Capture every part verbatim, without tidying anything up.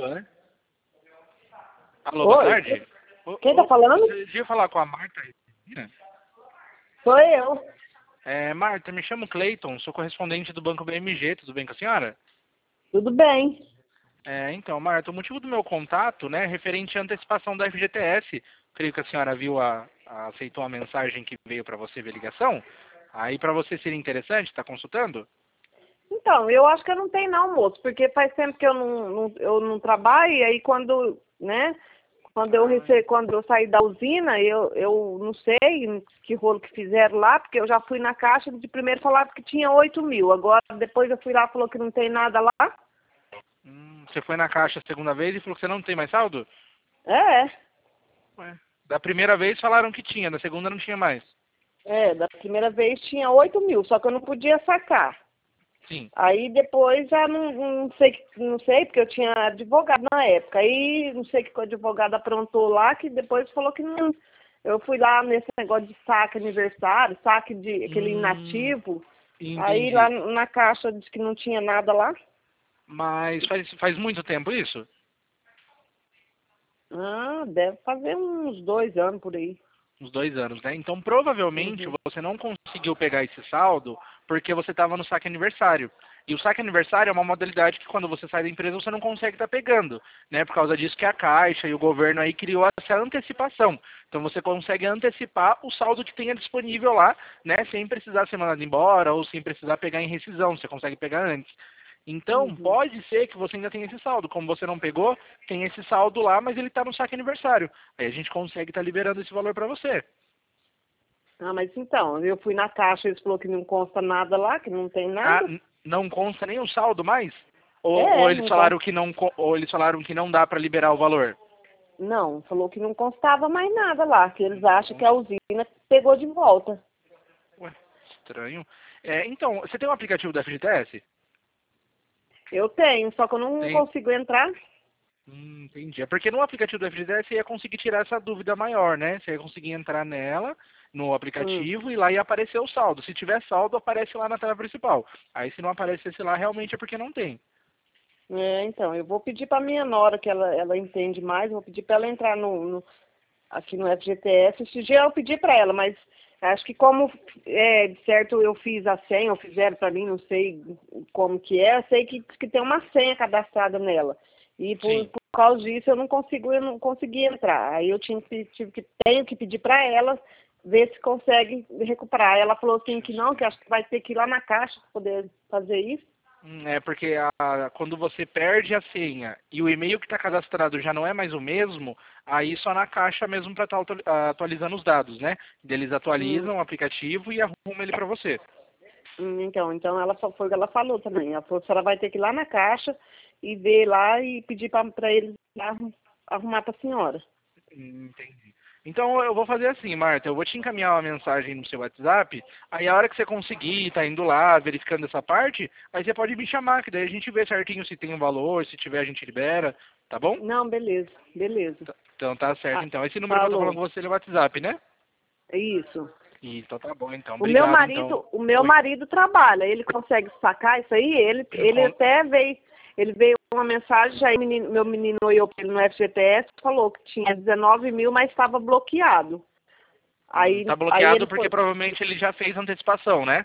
Alô, né? Alô, boa Oi, tarde. Ô, quem tá ô, falando? Você devia falar com a Marta. Sou eu. É, Marta, me chamo Cleiton, sou correspondente do Banco B M G, tudo bem com a senhora? Tudo bem. É, então, Marta, o motivo do meu contato, né, é referente à antecipação da F G T S, creio que a senhora viu, a, a- aceitou a mensagem que veio para você via ligação, aí para você seria interessante, está consultando? Então, eu acho que eu não tenho não, moço, porque faz tempo que eu não, não- eu não trabalho, e aí quando, né, quando eu Ah, rece... quando eu saí da usina, eu, eu não sei que rolo que fizeram lá, porque eu já fui na caixa, de primeiro falaram que tinha oito mil, agora depois eu fui lá e falou que não tem nada lá. hum, você foi na caixa a segunda vez e falou que você não tem mais saldo? É, Ué. Da primeira vez falaram que tinha, da segunda não tinha mais. é, da primeira vez tinha oito mil, só que eu não podia sacar. Sim. Aí depois já não, não sei, não sei, porque eu tinha advogado na época. Aí não sei o que o advogado aprontou lá, que depois falou que não. Eu fui lá nesse negócio de saque aniversário, saque de aquele Hum, inativo. Aí lá entendi. na caixa disse que não tinha nada lá. Mas faz, faz muito tempo isso? Ah, deve fazer uns dois anos por aí. Uns dois anos, né? Então, provavelmente, Uhum. você não conseguiu pegar esse saldo porque você estava no saque aniversário. E o saque aniversário é uma modalidade que quando você sai da empresa você não consegue estar pegando, né? Por causa disso que a Caixa e o governo aí criou essa antecipação. Então você consegue antecipar o saldo que tenha disponível lá, né? Sem precisar ser mandado embora ou sem precisar pegar em rescisão. Você consegue pegar antes. Então, Uhum. pode ser que você ainda tenha esse saldo. Como você não pegou, tem esse saldo lá, mas ele está no saque aniversário. Aí a gente consegue estar liberando esse valor para você. Ah, mas então, eu fui na caixa, eles falaram que não consta nada lá, que não tem Ah, nada. n- não consta nem o saldo mais? Ou, ou É, eles não falaram consta. que não, co- ou eles falaram que não dá para liberar o valor? Não, falou que não constava mais nada lá, que eles Não acham que a consta. usina pegou de volta. Ué, estranho. É, então, você tem um aplicativo da F G T S? Eu tenho, só que eu não Tem. consigo entrar. Hum, entendi. É porque no aplicativo do F G T S você ia conseguir tirar essa dúvida maior, né? Você ia conseguir entrar nela, no Hum. aplicativo, e lá ia aparecer o saldo. Se tiver saldo, aparece lá na tela principal. Aí se não aparecesse lá, realmente é porque não tem. É, então, eu vou pedir para minha nora, que ela, ela entende mais, vou pedir para ela entrar no, no- aqui no F G T S. Esse dia eu pedi para ela, mas acho que como, é, de certo, eu fiz a senha, ou fizeram para mim, não sei como que é, eu sei que, que tem uma senha cadastrada nela. E por, Sim. por causa disso eu não consigo, eu não consegui entrar. Aí eu tinha que, tive que, tenho que pedir para ela ver se consegue recuperar. Ela falou assim que não, que acho que vai ter que ir lá na caixa para poder fazer isso. Hum, É porque a- quando você perde a senha e o e-mail que está cadastrado já não é mais o mesmo, aí só na caixa mesmo para estar atualizando os dados, né? Eles Hum. atualizam o aplicativo e arrumam ele para você. Hum, Então, então ela só foi o que ela falou também. Ela falou que ela vai ter que ir lá na caixa e ver lá e pedir para eles arrum- arrumar para a senhora. Hum, Entendi. Então eu vou fazer assim, Marta, eu vou te encaminhar uma mensagem no seu WhatsApp, aí a hora que você conseguir, tá indo lá, verificando essa parte, aí você pode me chamar, que daí a gente vê certinho se tem um valor, se tiver a gente libera, tá bom? Não, beleza, beleza. Tá- Então tá certo, Ah, então. Esse número que eu tô falando falou. com você é o WhatsApp, né? É isso. Isso, então tá bom, então. O meu Obrigado, então. marido, o meu Oi. marido trabalha, ele consegue sacar isso aí, ele, ele Com- até veio, ele veio uma mensagem, aí menino- meu menino olhou pra ele no F G T S, falou que tinha dezenove mil, mas estava bloqueado. Hum, Aí, Tá aí ele bloqueado porque foi, provavelmente ele já fez antecipação, né?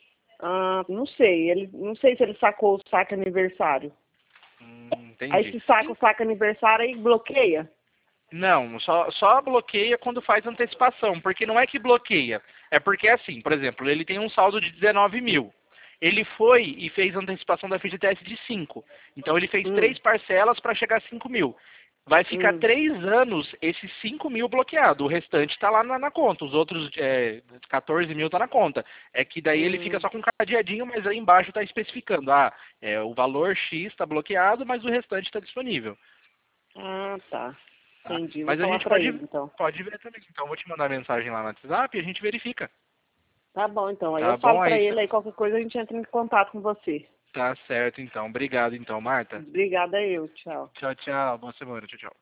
ah, não sei, ele, não sei se ele sacou o saque aniversário. Hum, Aí entendi. se saca o saque aniversário aí bloqueia. Não, só, só bloqueia quando faz antecipação, porque não é que bloqueia. É porque assim, por exemplo, ele tem um saldo de dezenove mil. Ele foi e fez antecipação da F G T S de cinco. Então ele fez Hum, três parcelas para chegar a cinco mil. Vai ficar hum, três anos esses cinco mil bloqueado. O restante está lá na, na conta. Os outros é, quatorze mil está na conta. É que daí ele fica hum. só com um cadeadinho, mas aí embaixo está especificando. Ah, é, o valor X está bloqueado, mas o restante está disponível. Ah, tá. Tá? Entendi. Vou Mas a falar gente pra pode, ele então. pode ver também. Então eu vou te mandar mensagem lá no WhatsApp e a gente verifica. Tá bom, então. Aí eu Tá falo bom? pra Aí cê- ele, aí qualquer coisa a gente entra em contato com você. tá certo então. Obrigado então, Marta. Obrigada eu. Tchau. Tchau, tchau. Boa semana. Tchau, tchau.